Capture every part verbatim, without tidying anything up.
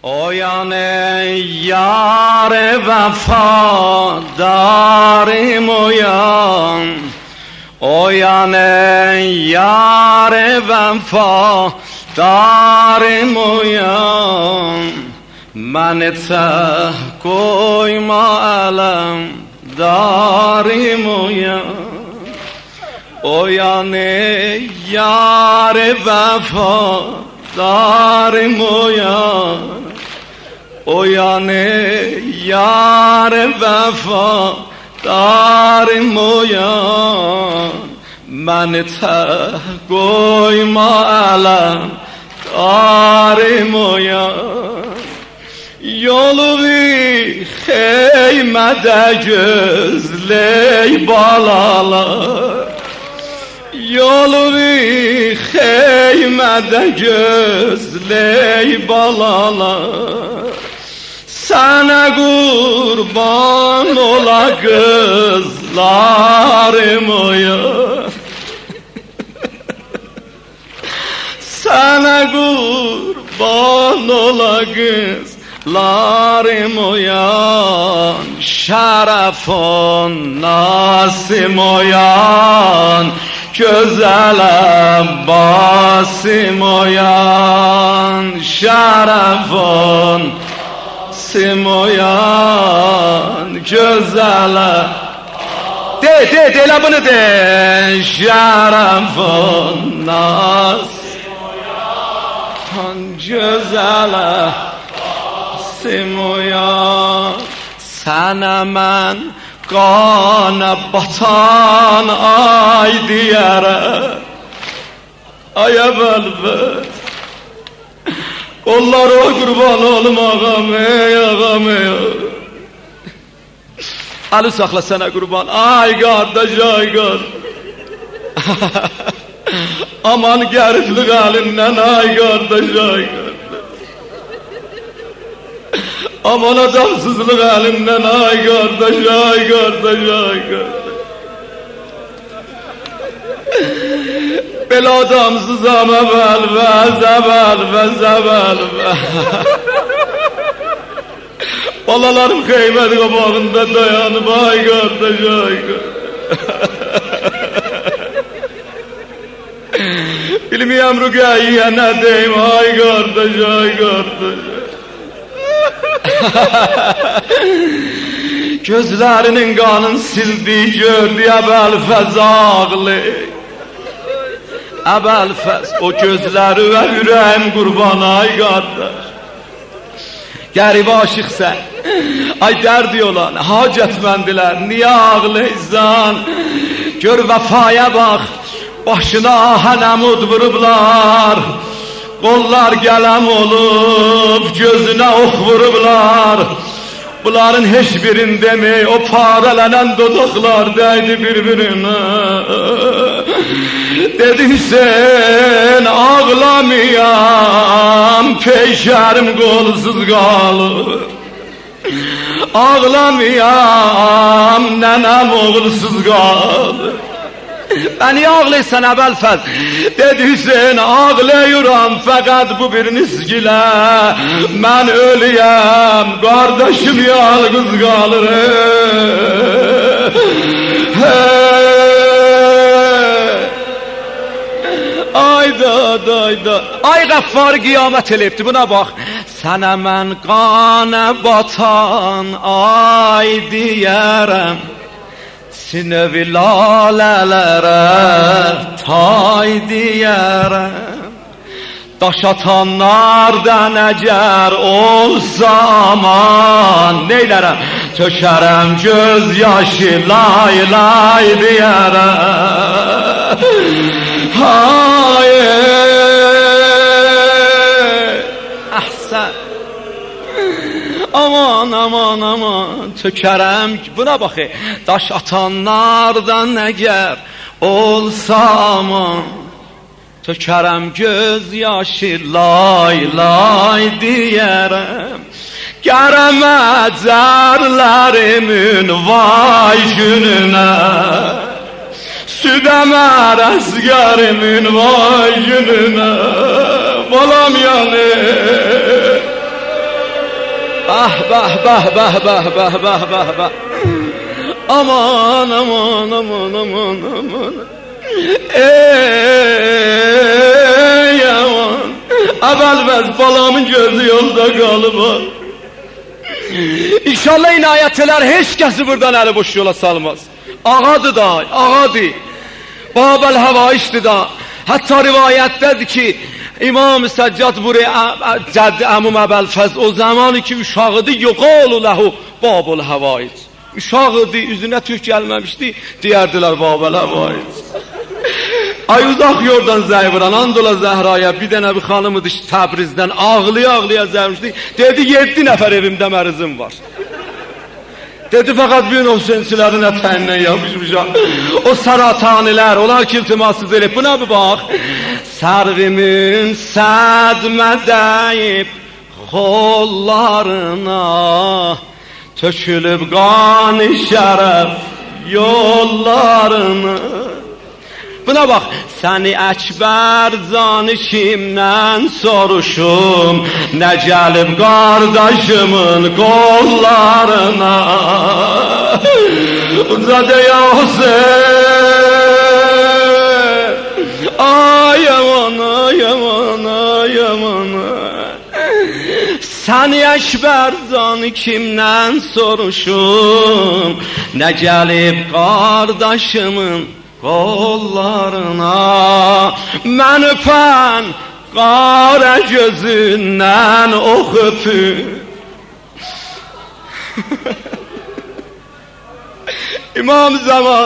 Oyan ey yar vefadarım oyan, oyan ey yar vefadarım oyan, beni teh koyma elem darım oyan. Oyan ey yar vefadarım oyan, oyan ey yar vefadarım oyan, beni teh koyma elem darım oyan. Yolu bir heymede gözley balalar, yolu bir heymede gözley balalar, sana kurban ola kızlarım oyan, sana kurban ola kızlarım oyan, şerefon nasim oyan, güzel Abbasım oyan, şerefon nasim oyan, güzel de de de la bunu de, şerefon nasim oyan, güzel Abbasım oyan. Sana men qana batan ay diyərəm, ay əvvəlvət, onlara qurban olum ağam, ey ağam, ey ağam. Əli saxla sənə qurban, ay qardaş, ay qardaş. Aman gəriflik əlimdən, ay qardaş, ay qardaş. Aman adamsızlık elimden, ay kardeş, ay kardeş, ay kardeş. Bel adamsız ama bel ve zebel ve zebel ve. Balalarım kıymet kabağında dayanıp, ay kardeş, ay kardeş. Bilmeyem rügayiye ne deyim, ay kardeş, ay kardeş. Gözlerinin kanın sildiği gördü Əbəlfəz ağlı, Əbəlfəz o gözleri ve yüreğim kurban, ay kardeş. Gəribə aşıqsən, ay dərdi olan hacetmendiler, niye ağlıysan? Gör vefaya bak, başına ahənemud vurublar, qollar gələm olub, gözünə ox vurublar. Bunların heç birində mi o parələnən dodaqlar dəydi bir-birinə. Dedi sen ağlamayam, peşərim qolsuz qalır. Ağlamayam, nənəm oğulsuz qalır. Ben niye ağlaysan Əbəlfəz? Dedi Hüseyin, ağlayıram fakat bu bir nisgile. Ben ölüyem, kardeşim yalnız kalır. Ayda ayda, ay Qaffar qiyamət eləyibdi, buna bax. Sənə mən qana batan ay diyərəm, sinevi lalelere tay diyərəm. Daş atanlardan əgər olsa aman, neylərəm? Tökərəm göz yaşı lay lay diyərəm. Hayır, əhsən. Aman aman aman tökərəm, buna bax, daş atanlardan əgər olsa aman, tökərəm göz yaşı lay lay diyərəm. Gərəməcərlərimin vay gününə, südəmər əsgərimin vay gününə. Balam yanır, Ah bah bah bah bah bah bah bah bah. Aman aman aman aman aman. Ey aman. Əvvəlməz balamın gözü yolda qalıbı. İnşallah inayətlər heç kəsi buradan əli boş yola salmaz. Ağadır da, ağadır. Babel Həvaişdir da. Hətta rivayətdədir ki, İmam Səccad buraya Cəddi Əmum Əbəlfəz o zamanı ki uşağıdır, yuqalu ləhu Babul Həvaic. Uşağıdır, üzünə tük gəlməmişdi, deyərdilər Babel Həvaic. Ay uzaq yordan zəyvran, Andola Zəhraya bir dənə bir xanımıdır ki, Təbrizdən ağlıya-ağlıya zərmişdi. Dedi, yeddi nəfər evimdə mərizim var. Dedi, fəqat bir növsənçilərin ətəyindən yapışmışam. O saratanilər, onlar ki iltimassız elib. Buna bir bax. Sərvimin sədmə dəyib xollarına, tökülüb qan-ı şərəf yollarına. Buna bax, səni Əkbər canı kimdən soruşum, nə gəlib qardaşımın qollarına. Ucadə ya Hüseyin, ay aman, ay aman, ay aman. Səni Əkbər canı kimdən soruşum, nə gəlib qardaşımın qollarına. Mən öpən qara gözündən ox öpür. İmam Zaman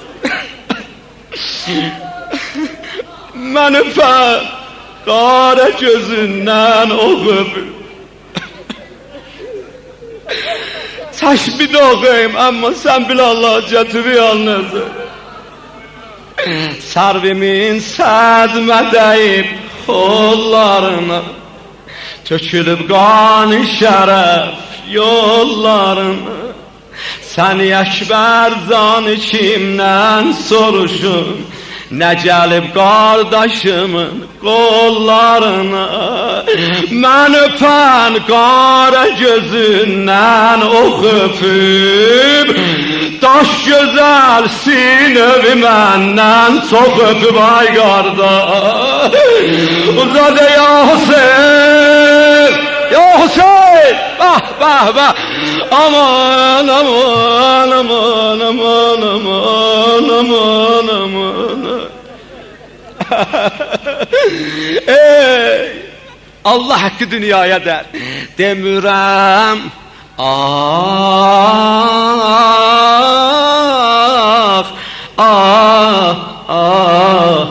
mən öpən qara gözündən ox öpür. Çəşmi də oxuyum, amma sən bilə Allah gətirir yalnızdır. Sərvimin sədmə dəyib xollarına, tökülüb qan-ı şərəf yollarına. Səni Əkbər canı kimdən soruşum, nə gəlib qardaşımın qollarına. Mən öpən qara gözündən ox öpüb, daş gözəl sinövi məndən çox öpüb ay qardaş. Ucadə ya Hüseyin, ya Hüseyin, bah bah bah. Aman aman aman aman aman aman aman. Ey Allah haqqı dünyaya der. Demirəm ah ah ah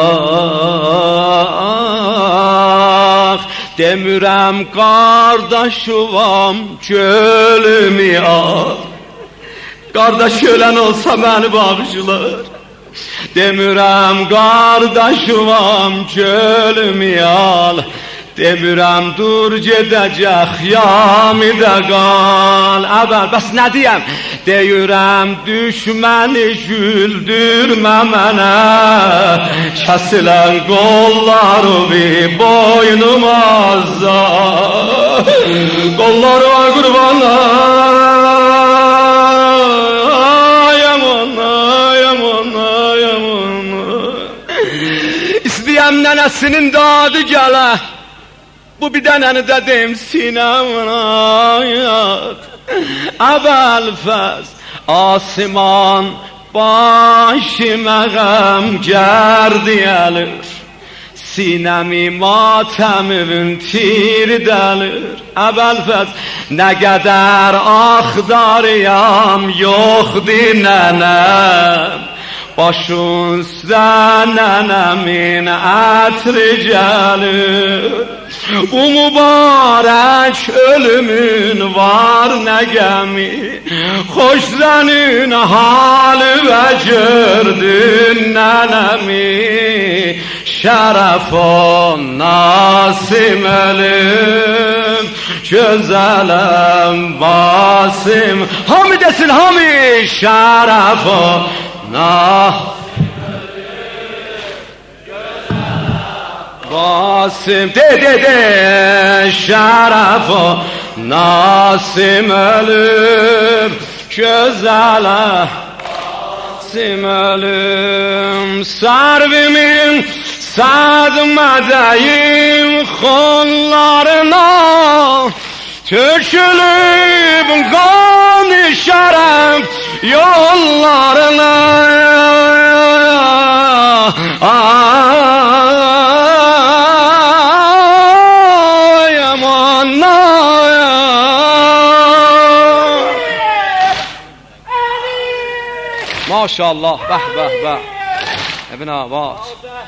ah. Demirəm qardaşıvam gölümü al. Qardaş ölən olsa məni bağışlar. Demirəm qardaşıvam gölümü al. Demirəm dur gedəcək yami də qal. Əvvəl bəs nə deyəm? Deyirəm düşməni güldürmə mənə, kəsilən qollarımı boynuma azza. Qollarıma qurbanlar, ay aman, ay aman, ay aman. İstəyəm nənəsinin dadı gələ, bu bir dənəni də deyim sinəmin ayat. Əvvəlfəz asiman başıma qəm gərdi əlir, sinəmi matəmimin tir dəlir. Əvvəlfəz nə qədər axdarıyam yoxdur nənəm, başın üstə nənəmin ətri gəlir. Bu mübarək ölümün var nə qəmi, xoş sənin halı və gördün nənəmi. Şərəf on nasim ölüm, gözələm basim. Hami desin hami, şərəf on nasim. Basim de de de şərəf o Nasim ölüm gözələ Nasim ölüm Sarvimin sədmədəyim xonlarına Tökülüb qan şərəf yollarına Ay aman Maşallah bəh bəh bəh Ebn Abbas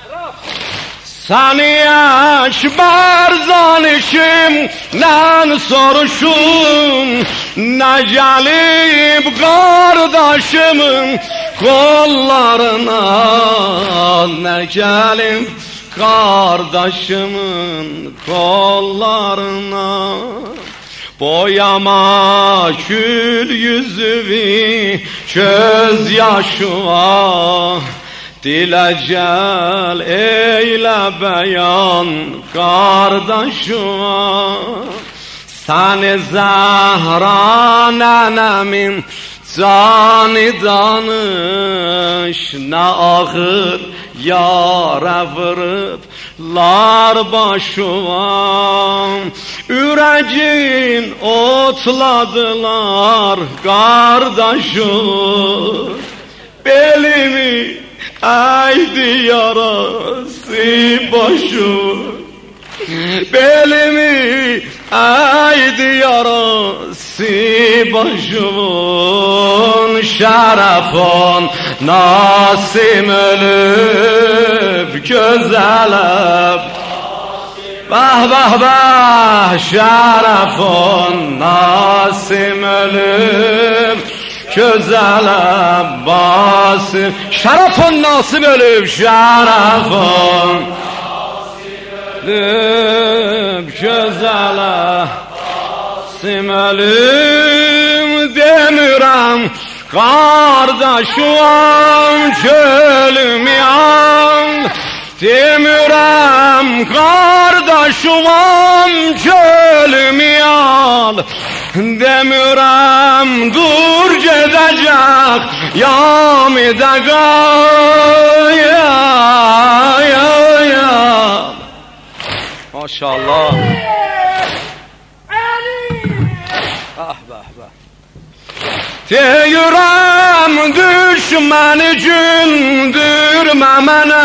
Səni ekber zanişimdən soruşum Nə gəlib qardaşımın qollarına Nə gəlib qardaşımın qollarına Boyama gül yüzüvi göz yaşıva Dilə gəl eylə bəyan qardaşıma Səni Zəhra nənəmin cani danış Nə ağır yara vırıblar başıma Ürəgin otladılar qardaşım Belimi Aydi yarası başım Belimi aydi yarası başımın Şərəfon Nasim ölüb gözələm Bəh bəh bəh Şərəfon Nasim ölüb Gözəl Abbasım Şərəfon Nasim ölüb Şərəfon ölüb Gözəl Abbasım ölüb Demirəm qardaşım Kölümü al Demirəm qardaşım Kölümü al Demirəm dur gedəcək yamidə qayam Maşallah Ah bəh bəh Deyirəm düşməni gündürmə mənə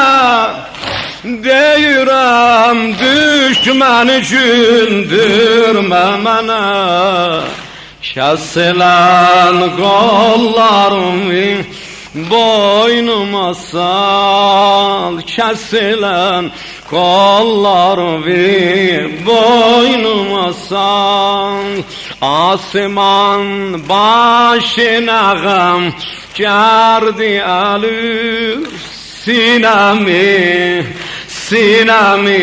Deyirəm düşməni gündürmə mənə Kəsilən qollarımı boynuma sal Kəsilən qollarımı boynuma sal Asiman başınağım gəldi əlür Sinəmi, sinəmi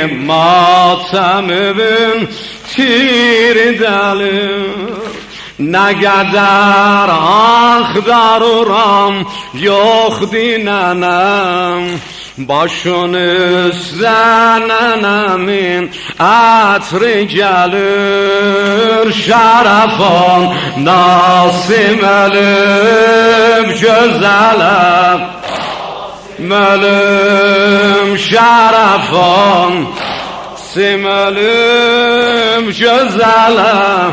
matəmümün tir dəlir Nə qədər axdaruram yox dinənəm Başın üstə nənəmin ətri gəlir Şərəfon Nasim ölüb gözələm Ölüm Şərəfon Nasim ölüb gözələm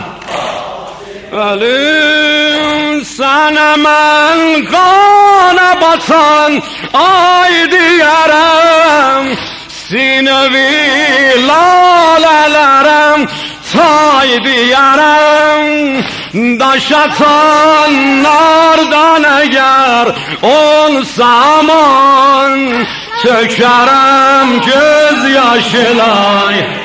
Ölüm sana mən qana batan ay diyərəm Sinəvi lalələrəm tay diyərəm Daş atanlardan əgər olsa aman Tökərəm göz yaşılay